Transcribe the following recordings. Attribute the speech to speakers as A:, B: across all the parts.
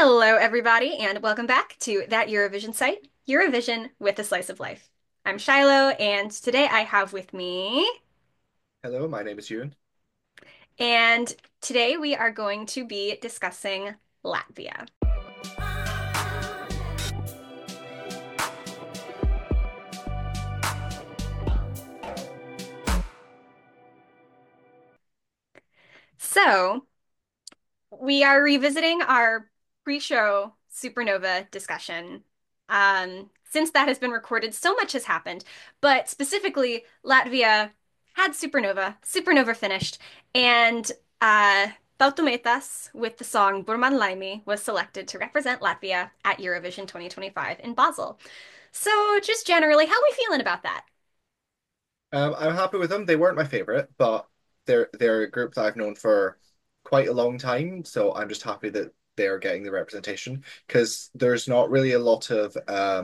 A: Hello, everybody, and welcome back to that Eurovision site, Eurovision with a Slice of Life. I'm Shiloh, and today I have with me,
B: Hello, my name is Ewan.
A: and today we are going to be discussing Latvia. So, we are revisiting our pre-show Supernova discussion. Since that has been recorded, so much has happened, but specifically, Latvia had Supernova. Supernova finished, and uh, Tautu Metas with the song Burman Laimi was selected to represent Latvia at Eurovision 2025 in Basel. So, just generally, how are we feeling about that?
B: I'm happy with them. They weren't my favorite, but they're a group that I've known for quite a long time, so I'm just happy that they're getting the representation because there's not really a lot of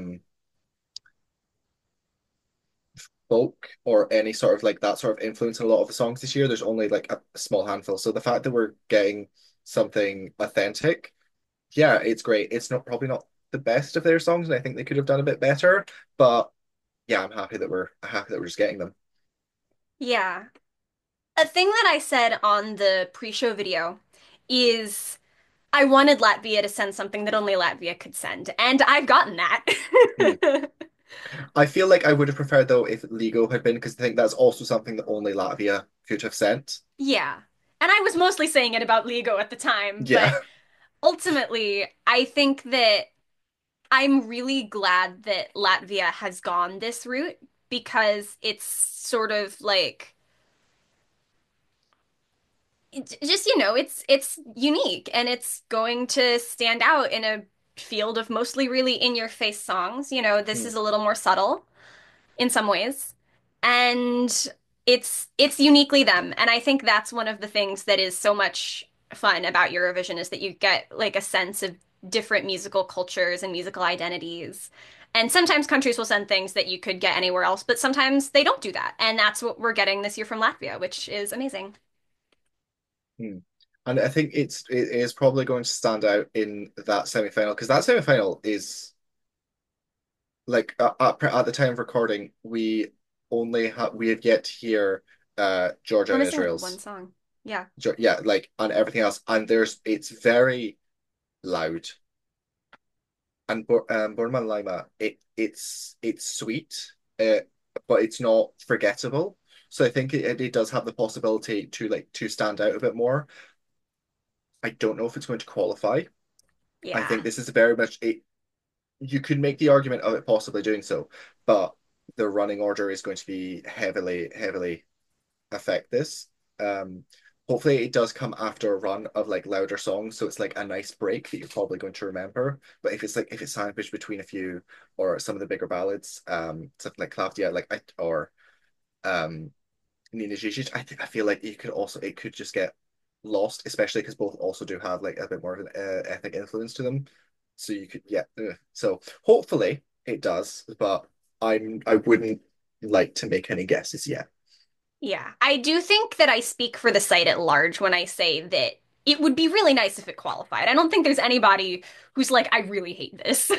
B: folk or any sort of like that sort of influence in a lot of the songs this year. There's only like a small handful. So the fact that we're getting something authentic, yeah, it's great. It's not probably not the best of their songs, and I think they could have done a bit better, but yeah, I'm happy that we're just getting them.
A: Yeah. A thing that I said on the pre-show video is I wanted Latvia to send something that only Latvia could send, and I've gotten that.
B: Hmm. I feel like I would have preferred though if Lego had been because I think that's also something that only Latvia could have sent.
A: Yeah. And I was mostly saying it about Lego at the time, but
B: Yeah.
A: ultimately, I think that I'm really glad that Latvia has gone this route because it's sort of like just, it's unique and it's going to stand out in a field of mostly really in-your-face songs. This
B: Hmm.
A: is a little more subtle in some ways. And it's uniquely them. And I think that's one of the things that is so much fun about Eurovision is that you get like a sense of different musical cultures and musical identities. And sometimes countries will send things that you could get anywhere else, but sometimes they don't do that. And that's what we're getting this year from Latvia, which is amazing.
B: Hmm. And I think it is probably going to stand out in that semi-final because that semi-final is like at the time of recording we have yet to hear Georgia
A: We're
B: and
A: missing like one
B: Israel's
A: song. Yeah.
B: Yeah, like and everything else, and it's very loud. And Borman Lima, it's sweet, but it's not forgettable. So I think it does have the possibility to stand out a bit more. I don't know if it's going to qualify. I think
A: Yeah.
B: this is very much it. You could make the argument of it possibly doing so, but the running order is going to be heavily affect this. Um, Hopefully it does come after a run of like louder songs, so it's like a nice break that you're probably going to remember. But if it's sandwiched between a few or some of the bigger ballads, something like Claudia, or um Nina Zizic, I feel like it could just get lost, especially because both also do have like a bit more of an ethnic influence to them. So you could yeah. So hopefully it does, but I wouldn't like to make any guesses yet.
A: Yeah. I do think that I speak for the site at large when I say that it would be really nice if it qualified. I don't think there's anybody who's like, I really hate this.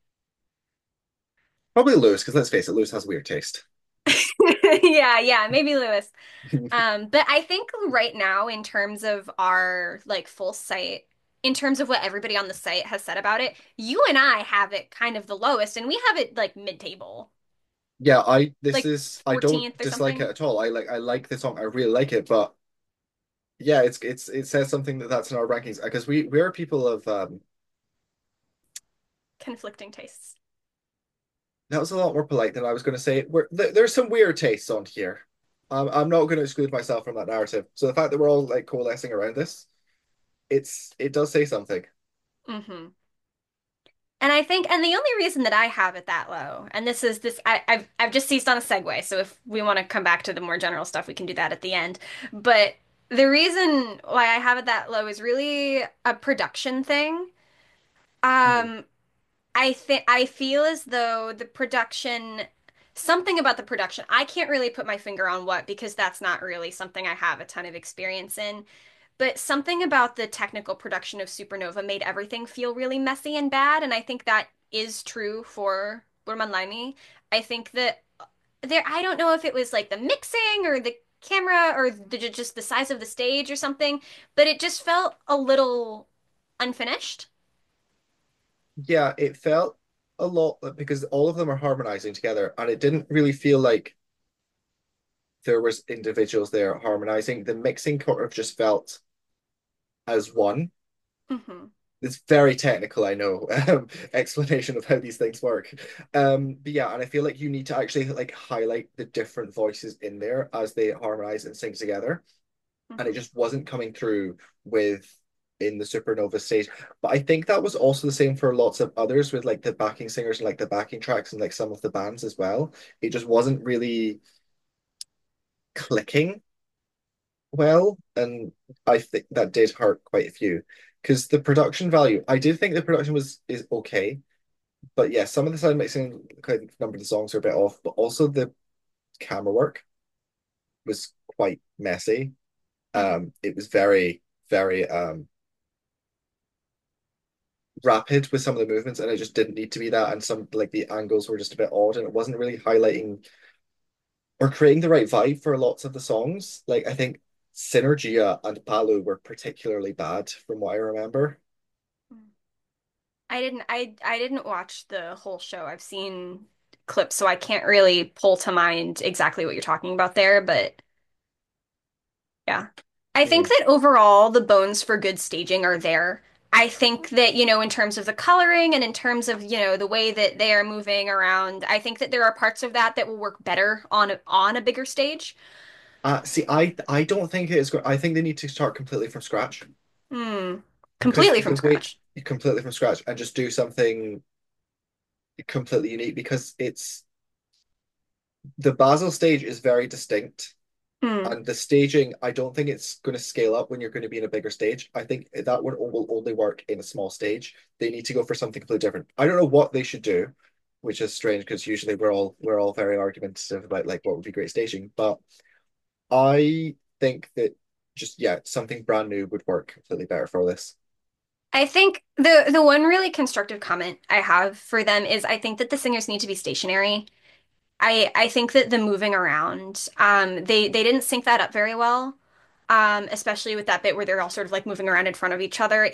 B: Probably Lewis, because let's face it, Lewis has weird taste.
A: Yeah, yeah, maybe Lewis. But I think right now, in terms of our like full site, in terms of what everybody on the site has said about it, you and I have it kind of the lowest, and we have it like mid-table,
B: Yeah,
A: like
B: I don't
A: 14th or
B: dislike it
A: something.
B: at all. I like the song. I really like it, but yeah, it says something that's in our rankings because we're people of
A: Conflicting tastes.
B: that was a lot more polite than I was going to say. There's some weird tastes on here. I'm not going to exclude myself from that narrative. So the fact that we're all like coalescing around this, it does say something.
A: Hmm. And I think, and the only reason that I have it that low, and this is this, I've just seized on a segue. So if we want to come back to the more general stuff, we can do that at the end. But the reason why I have it that low is really a production thing.
B: Hmm.
A: Um, I feel as though the production, something about the production, I can't really put my finger on what because that's not really something I have a ton of experience in. but something about the technical production of Supernova made everything feel really messy and bad, and I think that is true for Burman Laimi. I think that I don't know if it was like the mixing or the camera or just the size of the stage or something, but it just felt a little unfinished.
B: Yeah, it felt a lot because all of them are harmonizing together, and it didn't really feel like there was individuals there harmonizing. The mixing sort of just felt as one.
A: Hmm.
B: It's very technical, I know, explanation of how these things work. But yeah, and I feel like you need to actually like highlight the different voices in there as they harmonize and sing together. And it
A: Hmm.
B: just wasn't coming through with in the Supernova stage. But I think that was also the same for lots of others with like the backing singers and like the backing tracks and like some of the bands as well. It just wasn't really clicking well, and I think that did hurt quite a few because the production value, I did think the production was is okay, but yeah, some of the sound mixing, kind of number of the songs are a bit off, but also the camera work was quite messy.
A: Hmm.
B: It was very, very rapid with some of the movements, and it just didn't need to be that. And some like the angles were just a bit odd, and it wasn't really highlighting or creating the right vibe for lots of the songs. Like I think Synergia and Palu were particularly bad from what I remember.
A: I didn't watch the whole show. I've seen clips, so I can't really pull to mind exactly what you're talking about there, but yeah. I think
B: Mm.
A: that overall the bones for good staging are there. I think that, in terms of the coloring and in terms of, the way that they are moving around, I think that there are parts of that that will work better on a bigger stage.
B: See, I don't think it is good. I think they need to start completely from scratch
A: Hmm.
B: because
A: Completely from
B: the way
A: scratch.
B: completely from scratch and just do something completely unique because it's the Basel stage is very distinct.
A: Hmm.
B: And the staging, I don't think it's going to scale up when you're going to be in a bigger stage. I think that one will only work in a small stage. They need to go for something completely different. I don't know what they should do, which is strange because usually we're all very argumentative about like what would be great staging. But I think that just yeah, something brand new would work completely better for this.
A: I think the one really constructive comment I have for them is I think that the singers need to be stationary. I think that the moving around, they didn't sync that up very well. Especially with that bit where they're all sort of like moving around in front of each other.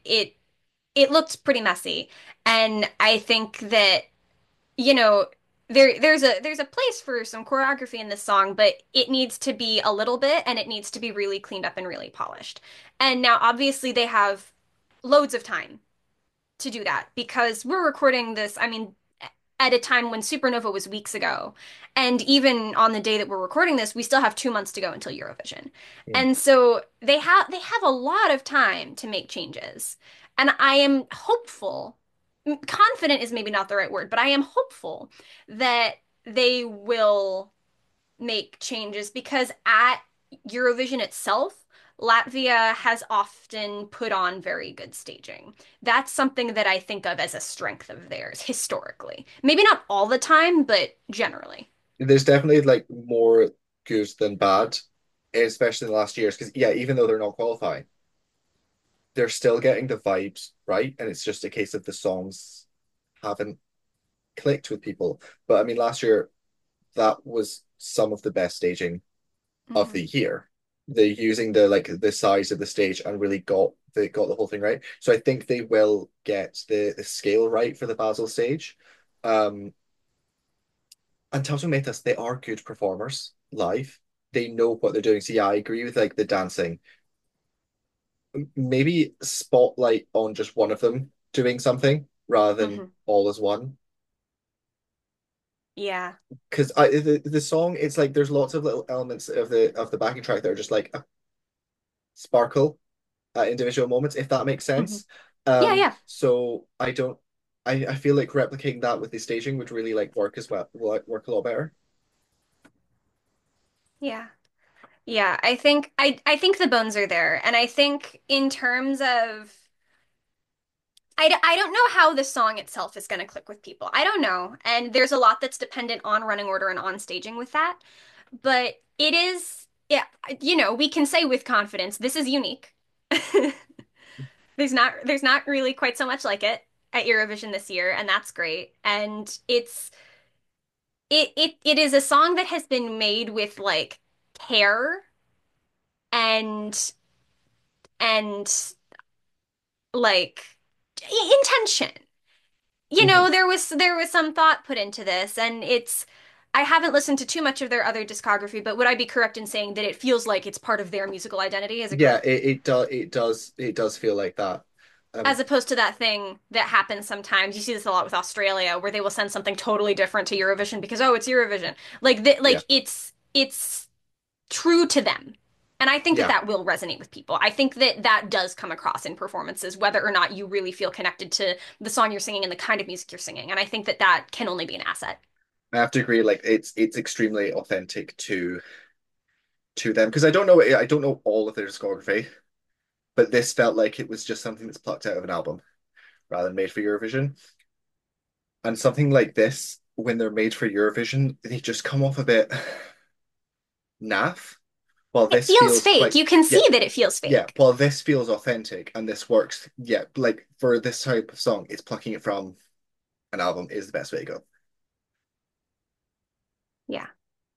A: It looked pretty messy. And I think that, you know, there's a place for some choreography in this song, but it needs to be a little bit and it needs to be really cleaned up and really polished. And now obviously they have loads of time to do that because we're recording this, I mean, at a time when Supernova was weeks ago. And even on the day that we're recording this, we still have 2 months to go until Eurovision.
B: Mm.
A: And so they have a lot of time to make changes. And I am hopeful, confident is maybe not the right word, but I am hopeful that they will make changes because at Eurovision itself, Latvia has often put on very good staging. That's something that I think of as a strength of theirs historically. Maybe not all the time, but generally.
B: There's definitely like more good than bad, especially in the last years. Because yeah, even though they're not qualifying, they're still getting the vibes right, and it's just a case of the songs haven't clicked with people. But I mean, last year that was some of the best staging of
A: Hmm.
B: the year. They're using the size of the stage and really got the whole thing right. So I think they will get the scale right for the Basel stage. Um, and Tauto Metas, they are good performers live. They know what they're doing. So yeah, I agree with like the dancing. Maybe spotlight on just one of them doing something rather than
A: Hmm.
B: all as one.
A: Yeah.
B: Because the song, it's like there's lots of little elements of the backing track that are just like a sparkle at individual moments, if that makes
A: Hmm.
B: sense.
A: Yeah, yeah.
B: So I don't, I feel like replicating that with the staging would really like work as well, work a lot better.
A: Yeah. Yeah, I think the bones are there. And I think in terms of I don't know how the song itself is going to click with people. I don't know. And there's a lot that's dependent on running order and on staging with that. But it is, yeah, we can say with confidence, this is unique. There's not really quite so much like it at Eurovision this year, and that's great. And it is a song that has been made with like care and and like intention.
B: Mhm.
A: There was some thought put into this, and I haven't listened to too much of their other discography, but would I be correct in saying that it feels like it's part of their musical identity? Is it
B: Yeah,
A: correct?
B: it does feel like that.
A: As
B: Um,
A: opposed to that thing that happens sometimes. You see this a lot with Australia, where they will send something totally different to Eurovision because oh, it's Eurovision.
B: yeah,
A: It's true to them. And I think that
B: yeah.
A: that will resonate with people. I think that that does come across in performances, whether or not you really feel connected to the song you're singing and the kind of music you're singing. And I think that that can only be an asset.
B: I have to agree. Like it's extremely authentic to them because I don't know all of their discography, but this felt like it was just something that's plucked out of an album rather than made for Eurovision. And something like this, when they're made for Eurovision, they just come off a bit naff. While
A: It
B: this
A: feels
B: feels
A: fake.
B: quite,
A: You can
B: yeah,
A: see that it feels
B: yeah.
A: fake.
B: While this feels authentic and this works, yeah. Like for this type of song, it's plucking it from an album is the best way to go.
A: Yeah.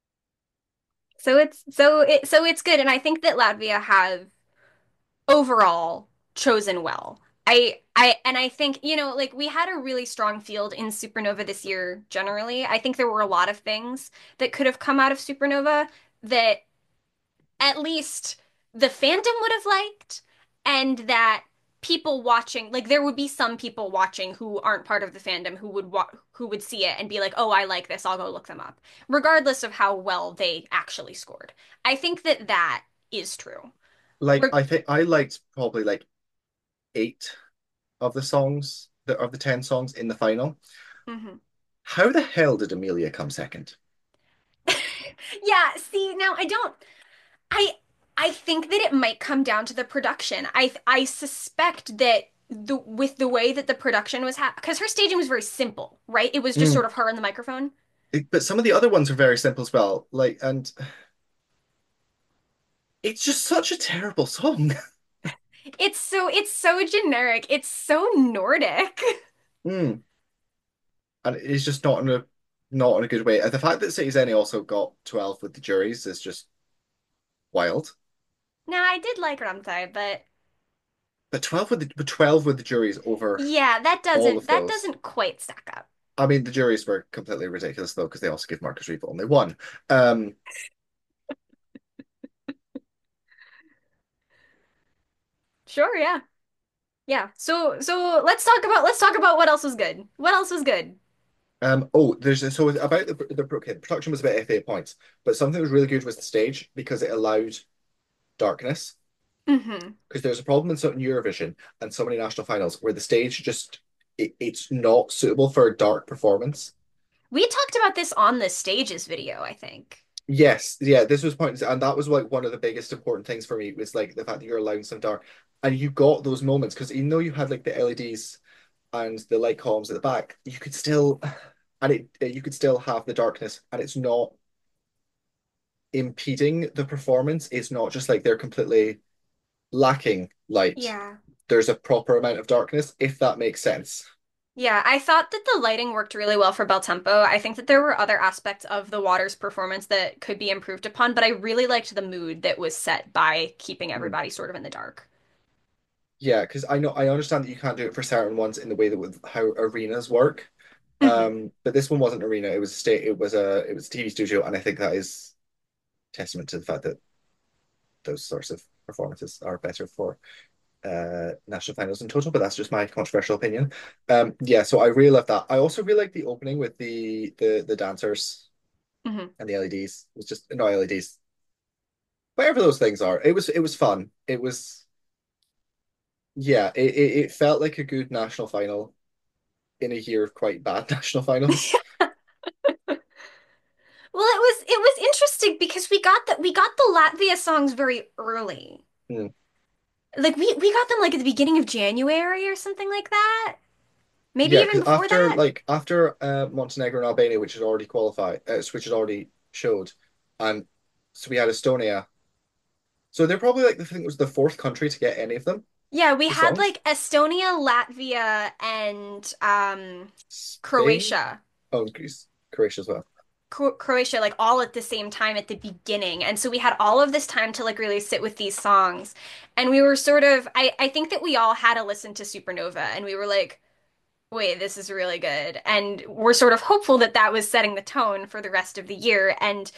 A: So it's good. And I think that Latvia have overall chosen well. I think, like we had a really strong field in Supernova this year generally. I think there were a lot of things that could have come out of Supernova that at least the fandom would have liked, and that people watching, like there would be some people watching who aren't part of the fandom who would see it and be like, "Oh, I like this. I'll go look them up." Regardless of how well they actually scored. I think that that is true.
B: Like
A: Re
B: I think I liked probably like eight of the songs that of the 10 songs in the final.
A: Mhm.
B: How the hell did Amelia come second?
A: Yeah, see, now I I think that it might come down to the production. I suspect that with the way that the production was because her staging was very simple, right? It was just
B: Mm.
A: sort of her and the microphone.
B: But some of the other ones are very simple as well. Like, and it's just such a terrible song.
A: It's so generic. It's so Nordic.
B: Mm. And it's just not in a good way. And the fact that City Zenny also got 12 with the juries is just wild.
A: Now, I did like Ramsay, but
B: But 12 with the juries over
A: yeah, that
B: all
A: doesn't
B: of
A: that
B: those.
A: doesn't quite stack up.
B: I mean, the juries were completely ridiculous though, because they also give Marcus Reeve only one. Um,
A: Sure, yeah. Yeah. So let's talk about what else was good. What else was good?
B: so about okay, the production was about 88 points, but something that was really good was the stage because it allowed darkness.
A: Hmm.
B: Because there's a problem in certain Eurovision and so many national finals where the stage just it's not suitable for a dark performance.
A: We talked about this on the stages video, I think.
B: Yes, yeah, this was point, and that was like one of the biggest important things for me was like the fact that you're allowing some dark, and you got those moments because even though you had like the LEDs and the light columns at the back, you could still, and you could still have the darkness, and it's not impeding the performance. It's not just like they're completely lacking light.
A: Yeah.
B: There's a proper amount of darkness, if that makes sense.
A: Yeah, I thought that the lighting worked really well for Bel Tempo. I think that there were other aspects of the water's performance that could be improved upon, but I really liked the mood that was set by keeping
B: Mm.
A: everybody sort of in the dark.
B: Yeah, because I understand that you can't do it for certain ones in the way that with how arenas work.
A: Hmm.
B: But this one wasn't an arena. It was a TV studio, and I think that is testament to the fact that those sorts of performances are better for national finals in total. But that's just my controversial opinion. Yeah, so I really love that. I also really like the opening with the dancers
A: Hmm.
B: and the LEDs. It was just no LEDs, whatever those things are. It was fun. It was yeah. It felt like a good national final in a year of quite bad national finals.
A: Well, it was interesting because we got the Latvia songs very early.
B: Hmm.
A: Like we got them like at the beginning of January or something like that. Maybe
B: Yeah,
A: even
B: because
A: before
B: after
A: that.
B: like after Montenegro and Albania, which had already qualified, which had already showed, and so we had Estonia. So they're probably like I think it was the fourth country to get any of them,
A: Yeah, we
B: the
A: had
B: songs.
A: like Estonia, Latvia, and
B: Spain,
A: Croatia.
B: oh, and Greece, Croatia as well.
A: Croatia like all at the same time at the beginning. And so we had all of this time to like really sit with these songs. And we were sort of I think that we all had to listen to Supernova and we were like, wait, this is really good. And we're sort of hopeful that that was setting the tone for the rest of the year. And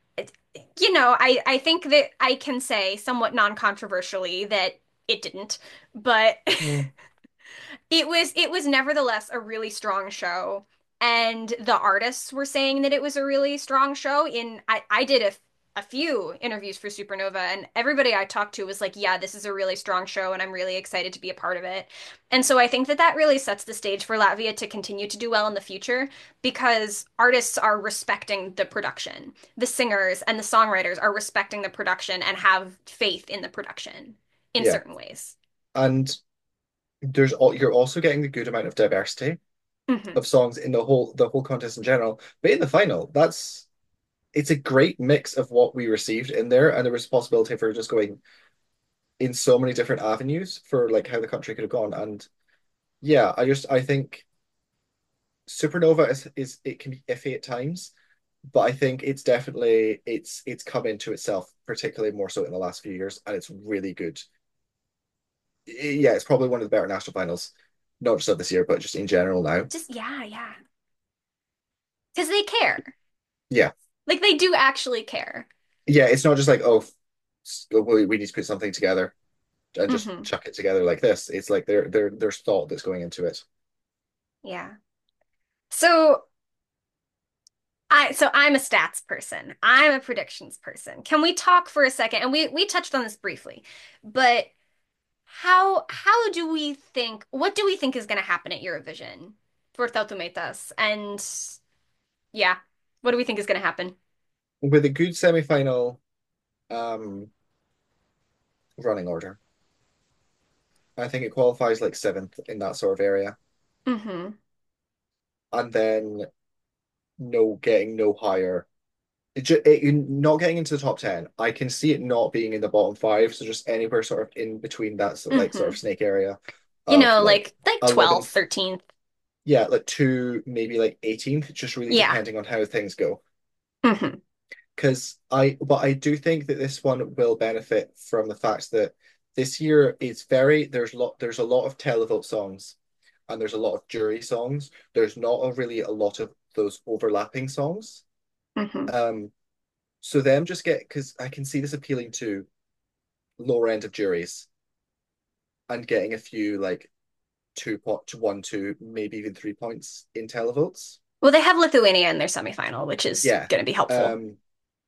A: I think that I can say somewhat non-controversially that it didn't, but
B: Mm.
A: it was nevertheless a really strong show. And the artists were saying that it was a really strong show. I did a few interviews for Supernova, and everybody I talked to was like, yeah, this is a really strong show, and I'm really excited to be a part of it. And so I think that that really sets the stage for Latvia to continue to do well in the future because artists are respecting the production. The singers and the songwriters are respecting the production and have faith in the production in
B: Yeah,
A: certain ways.
B: and you're also getting a good amount of diversity
A: Hmm.
B: of songs in the whole contest in general. But in the final, it's a great mix of what we received in there, and there was a possibility for just going in so many different avenues for like how the country could have gone. And yeah, I think Supernova is it can be iffy at times, but I think it's come into itself, particularly more so in the last few years, and it's really good. Yeah, it's probably one of the better national finals, not just of this year, but just in general now.
A: Just yeah, yeah. Because they care.
B: Yeah,
A: Like they do actually care.
B: yeah, it's not just like, oh, we need to put something together and just
A: Hmm.
B: chuck it together like this. It's like there's thought that's going into it.
A: Yeah. So I'm a stats person. I'm a predictions person. Can we talk for a second? And we touched on this briefly, but how do we think what do we think is going to happen at Eurovision for Tautumetas? And yeah, what do we think is going to happen?
B: With a good semi-final um running order, I think it qualifies like seventh in that sort of area,
A: Hmm.
B: and then getting no higher. Not getting into the top 10. I can see it not being in the bottom five, so just anywhere sort of in between that sort of
A: Hmm.
B: snake area of like
A: Like 12th,
B: 11th,
A: 13th.
B: yeah, like to maybe like 18th, just really
A: Yeah.
B: depending on how things go.
A: Hmm.
B: But I do think that this one will benefit from the fact that this year it's very there's a lot of televote songs and there's a lot of jury songs. There's not really a lot of those overlapping songs.
A: Hmm.
B: Um, so them just get because I can see this appealing to lower end of juries and getting a few like 2 point to 1, 2, maybe even 3 points in televotes.
A: Well, they have Lithuania in their semifinal, which is
B: Yeah.
A: going to be helpful.
B: Um,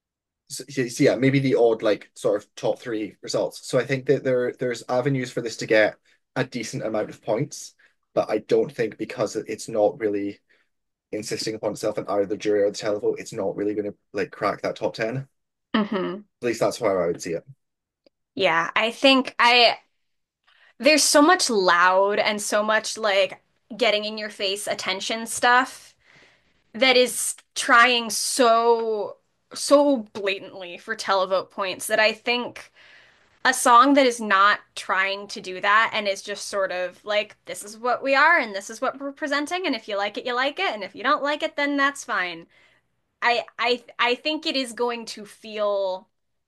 B: so yeah, maybe the odd like sort of top three results. So I think that there's avenues for this to get a decent amount of points, but I don't think because it's not really insisting upon itself in either the jury or the televote, it's not really going to like crack that top 10.
A: Hmm.
B: At least that's how I would see it.
A: Yeah, I think I there's so much loud and so much like getting in your face attention stuff that is trying so blatantly for televote points that I think a song that is not trying to do that and is just sort of like this is what we are and this is what we're presenting and if you like it you like it and if you don't like it then that's fine. I think it is going to feel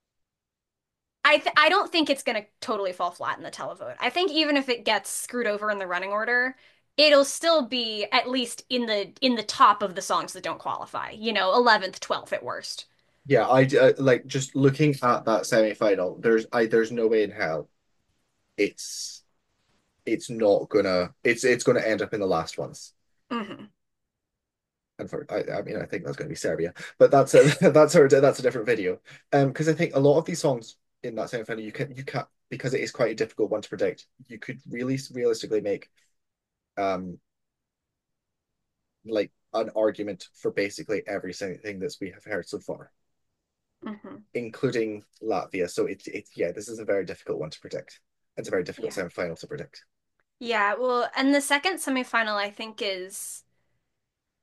A: I don't think it's going to totally fall flat in the televote. I think even if it gets screwed over in the running order, it'll still be at least in the top of the songs that don't qualify. 11th, 12th at worst.
B: Yeah, like just looking at that semi-final. There's no way in hell it's it's not gonna it's gonna end up in the last ones.
A: Hmm.
B: And I mean I think that's gonna be Serbia, but that's a that's a different video. Because I think a lot of these songs in that semi-final you can't because it is quite a difficult one to predict. You could really realistically make um like an argument for basically every single thing that we have heard so far,
A: Hmm.
B: including Latvia. So it's yeah, this is a very difficult one to predict. It's a very difficult
A: Yeah.
B: semi-final to predict.
A: Yeah, well, and the second semifinal I think is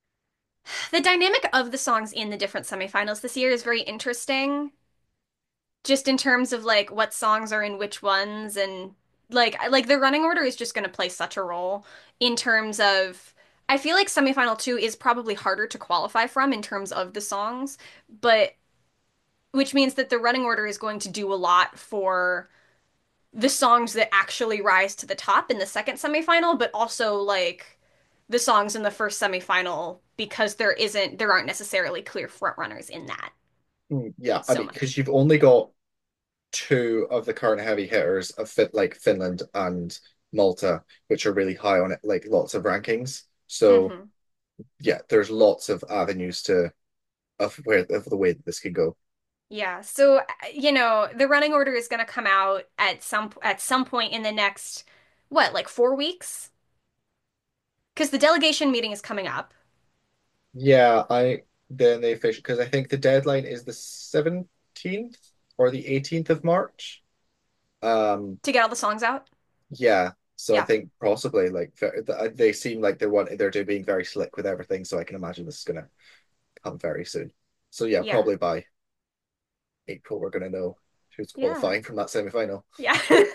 A: the dynamic of the songs in the different semifinals this year is very interesting just in terms of like what songs are in which ones and like the running order is just going to play such a role in terms of I feel like semifinal 2 is probably harder to qualify from in terms of the songs, but which means that the running order is going to do a lot for the songs that actually rise to the top in the second semifinal, but also like the songs in the first semifinal because there aren't necessarily clear front runners in that
B: Yeah, I
A: so
B: mean, because
A: much.
B: you've only got two of the current heavy hitters of like Finland and Malta, which are really high on it, like lots of rankings. So
A: Hmm.
B: yeah, there's lots of avenues to of the way that this could go.
A: Yeah. So, the running order is going to come out at some point in the next what, like 4 weeks? Because the delegation meeting is coming up
B: Yeah, I then they fish because I think the deadline is the 17th or the 18th of March. Um,
A: to get all the songs out.
B: yeah, so I
A: Yeah.
B: think possibly like they seem like they're being very slick with everything, so I can imagine this is gonna come very soon. So yeah,
A: Yeah.
B: probably by April we're gonna know who's
A: Yeah.
B: qualifying from that semi-final.
A: Yeah.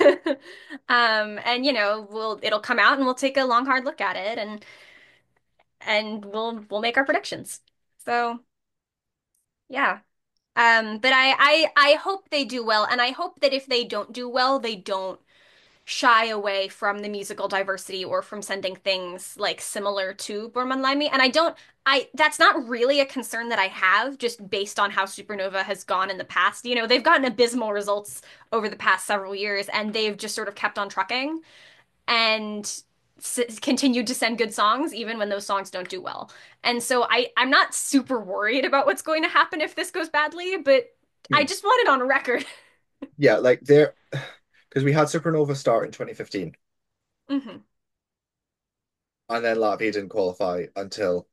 A: And it'll come out and we'll take a long hard look at it and we'll make our predictions. So, yeah. But I hope they do well, and I hope that if they don't do well, they don't shy away from the musical diversity or from sending things like similar to Born Limey. And I that's not really a concern that I have just based on how Supernova has gone in the past. They've gotten abysmal results over the past several years and they've just sort of kept on trucking and continued to send good songs even when those songs don't do well. And so I'm not super worried about what's going to happen if this goes badly, but I
B: Hmm.
A: just want it on record.
B: Yeah, like they're because we had Supernova start in 2015
A: Hmm.
B: and then Latvia didn't qualify until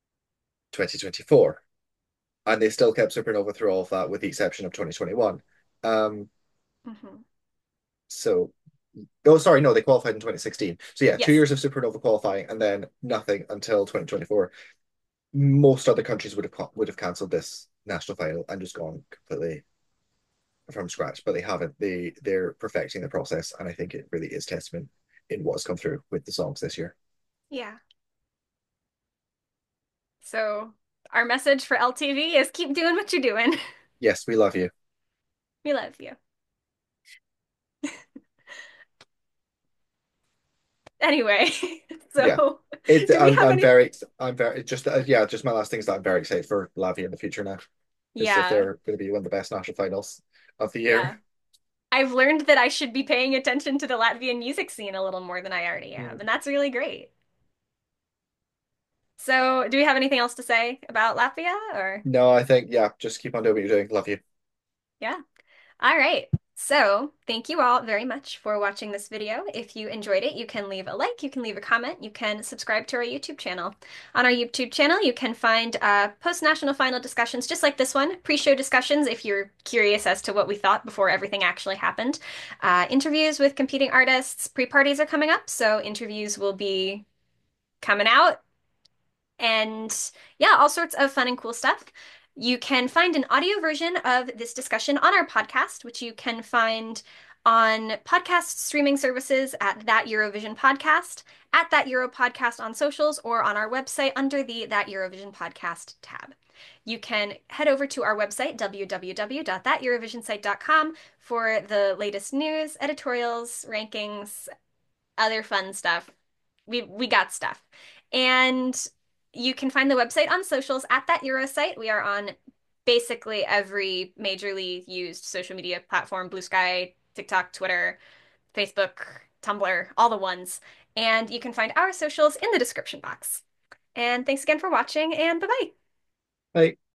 B: 2024. And they still kept Supernova through all of that, with the exception of 2021. Um,
A: Hmm.
B: so, oh, sorry, no, they qualified in 2016. So yeah, two
A: Yes.
B: years of Supernova qualifying, and then nothing until 2024. Most other countries would have cancelled this national final and just gone completely from scratch, but they haven't. They're perfecting the process, and I think it really is testament in what's come through with the songs this year.
A: Yeah. So our message for LTV is keep doing what you're doing.
B: Yes, we love you.
A: We love you. Anyway,
B: Yeah.
A: so
B: It,
A: do we have any?
B: I'm very, just, yeah, just my last thing is that I'm very excited for Latvia in the future now, because if
A: Yeah,
B: they're going to be one of the best national finals of the
A: yeah.
B: year.
A: I've learned that I should be paying attention to the Latvian music scene a little more than I already am,
B: Mhm.
A: and that's really great. So, do we have anything else to say about Latvia or
B: No, I think, yeah, just keep on doing what you're doing. Love you.
A: yeah? All right. So, thank you all very much for watching this video. If you enjoyed it, you can leave a like, you can leave a comment, you can subscribe to our YouTube channel. On our YouTube channel, you can find post-national final discussions just like this one, pre-show discussions if you're curious as to what we thought before everything actually happened, interviews with competing artists. Pre-parties are coming up, so interviews will be coming out and yeah, all sorts of fun and cool stuff. You can find an audio version of this discussion on our podcast, which you can find on podcast streaming services at That Eurovision Podcast, at That Euro Podcast on socials, or on our website under the That Eurovision Podcast tab. You can head over to our website, www.thateurovisionsite.com, for the latest news, editorials, rankings, other fun stuff. We got stuff. And you can find the website on socials at that Euro site. We are on basically every majorly used social media platform, Blue Sky, TikTok, Twitter, Facebook, Tumblr, all the ones. And you can find our socials in the description box. And thanks again for watching, and bye-bye.
B: Bye.